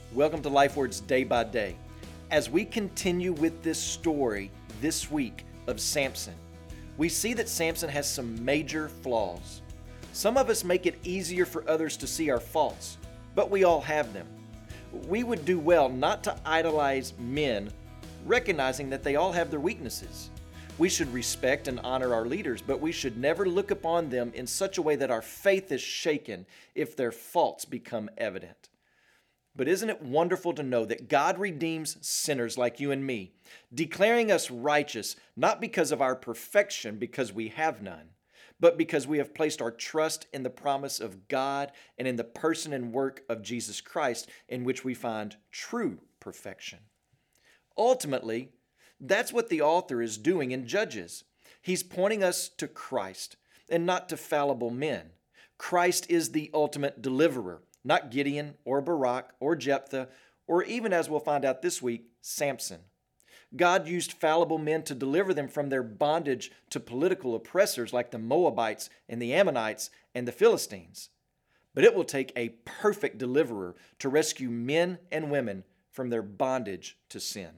Welcome to Life Words Day by Day. As we continue with this story this week of Samson, we see that Samson has some major flaws. Some of us make it easier for others to see our faults, but we all have them. We would do well not to idolize men, recognizing that they all have their weaknesses. We should respect and honor our leaders, but we should never look upon them in such a way that our faith is shaken if their faults become evident. But isn't it wonderful to know that God redeems sinners like you and me, declaring us righteous, not because of our perfection, because we have none, but because we have placed our trust in the promise of God and in the person and work of Jesus Christ, in which we find true perfection. Ultimately, that's what the author is doing in Judges. He's pointing us to Christ and not to fallible men. Christ is the ultimate deliverer, not Gideon or Barak or Jephthah, or even, as we'll find out this week, Samson. God used fallible men to deliver them from their bondage to political oppressors like the Moabites and the Ammonites and the Philistines. But it will take a perfect deliverer to rescue men and women from their bondage to sin.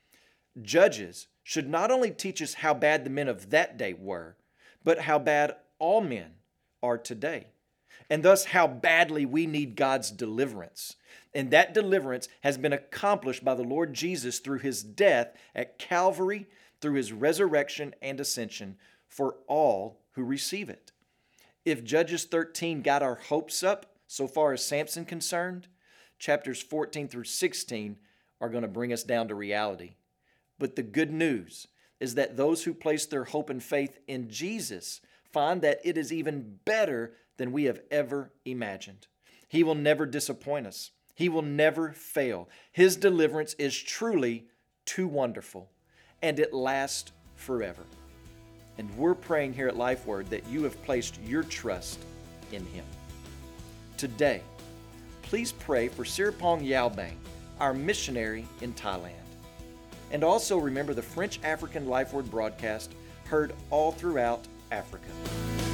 Judges should not only teach us how bad the men of that day were, but how bad all men are today, and thus how badly we need God's deliverance. And that deliverance has been accomplished by the Lord Jesus through his death at Calvary, through his resurrection and ascension for all who receive it. If Judges 13 got our hopes up so far as Samson concerned, chapters 14 through 16 are going to bring us down to reality. But the good news is that those who place their hope and faith in Jesus find that it is even better than we have ever imagined. He will never disappoint us. He will never fail. His deliverance is truly too wonderful, and it lasts forever. And we're praying here at Life Word that you have placed your trust in Him. Today, please pray for Sirapong Yaobang, our missionary in Thailand. And also remember the French African Life Word broadcast heard all throughout Africa.